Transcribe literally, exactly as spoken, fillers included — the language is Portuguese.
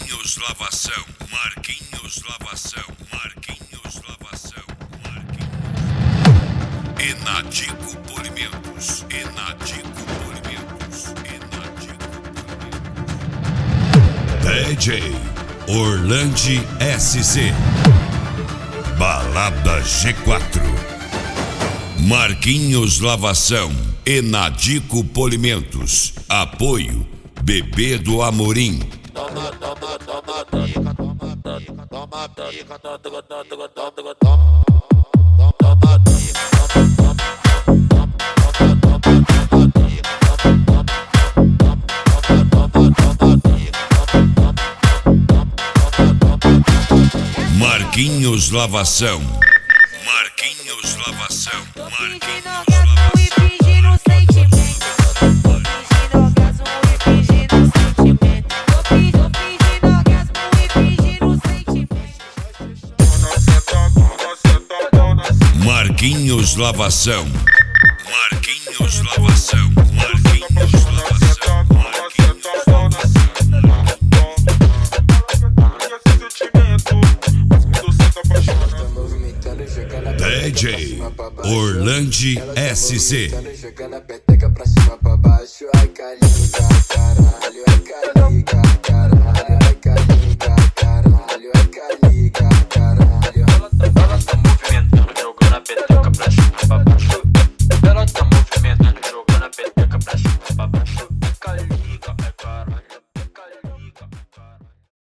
Marquinhos Lavação, Marquinhos Lavação, Marquinhos Lavação, Marquinhos. Enadico Polimentos, Enadico Polimentos, Enadico Polimentos. D J Orlandi S C, Balada G quatro. Marquinhos Lavação, Enadico Polimentos. Apoio Bebê do Amorim. Toma, toma, toma, pica, toma, pica, toma, pica, toma, toma, toma, toma, toma, Marquinhos Lavação, Marquinhos Lavação, Marquinhos Lavação. Marquinhos Lavação, Marquinhos Lavação, Marquinhos Lavação, Marquinhos. D J Orlandi S C. Jogando a peteca pra cima, pra baixo, ai caliga, caralho, ai caliga.